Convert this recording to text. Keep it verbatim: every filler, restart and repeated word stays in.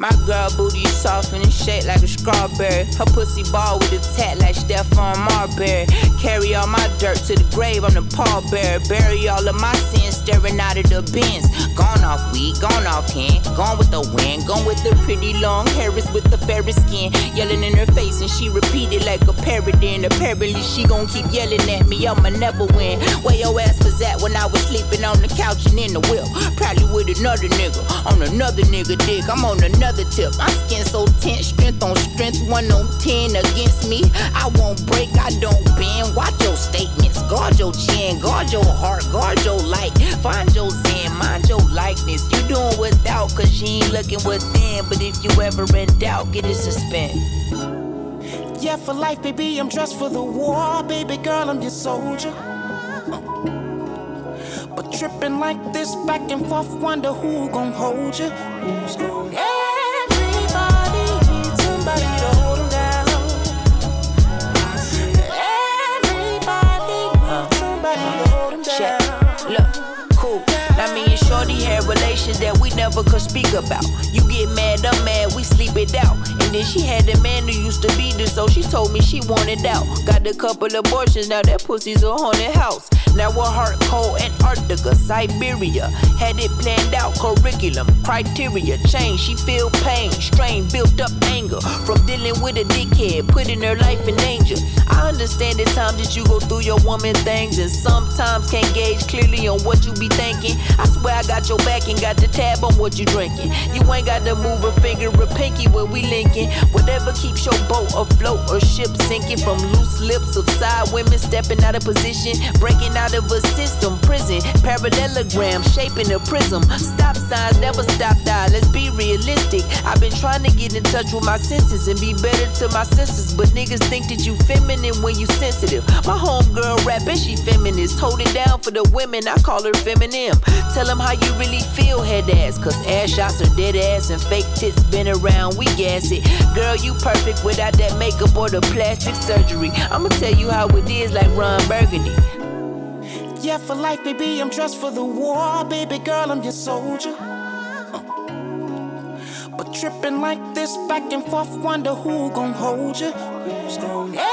My girl booty soft and shaped like a strawberry. Her pussy ball with a tat like Stephon Marbury. Carry all my dirt to the grave, I'm the pallbearer. Bury all of my sins staring out of the bins. Gone off weed, gone off hand. Gone with the wind, gone with the pretty long Harris with the fairest skin. Yelling in her face and she repeated like a parrot. And apparently she gon' keep yelling at me, I'ma never win. Where your ass was at when I was sleeping on the couch and in the whip? Probably with another nigga, on another nigga dick. I'm on another tip. My skin so tense, strength on strength, one on ten against me. I won't break, I don't bend. Watch your statements, guard your chin, guard your heart, guard your light. Find your zen, mind your likeness. You doing without, cause you ain't looking within. But if you ever in doubt, get it suspend. Yeah, for life, baby, I'm dressed for the war. Baby girl, I'm your soldier. But tripping like this, back and forth, wonder who gon' hold you. Who's gon' Everybody needs somebody to hold them down. Everybody needs somebody to hold them down. Check. Look, cool. Now me and Shorty had relations that we never could speak about. You get mad, I'm mad, we sleep it out. And then she had a man who used to beat her, so she told me she wanted out. Got a couple abortions, now that pussy's a haunted house. Now her heart cold, Antarctica, Siberia. Had it planned out, curriculum, criteria, change. She feel pain, strain, built up anger from dealing with a dickhead, putting her life in danger. I understand the times that you go through your woman things, and sometimes can't gauge clearly on what you be thinking. I swear I got your back and got the tab on what you drinking. You ain't got to move a finger or pinky when we linking. Whatever keeps your boat afloat or ship sinking, from loose lips of side women stepping out of position, breaking out of a system, prison, parallelogram, shaping a prism. Stop signs never stop die, let's be realistic. I've been trying to get in touch with my senses and be better to my senses, but niggas think that you feminine when you sensitive. My homegirl rapping, she feminist, hold it down for the women, I call her feminine. Tell them how you really feel, head ass, cause ass shots are dead ass and fake tits been around, we gas it. Girl, you perfect without that makeup or the plastic surgery. I'ma tell you how it is like Ron Burgundy. Yeah, for life, baby, I'm dressed for the war. Baby girl, I'm your soldier. Uh. But tripping like this, back and forth, wonder who gon' hold you. Who's gon'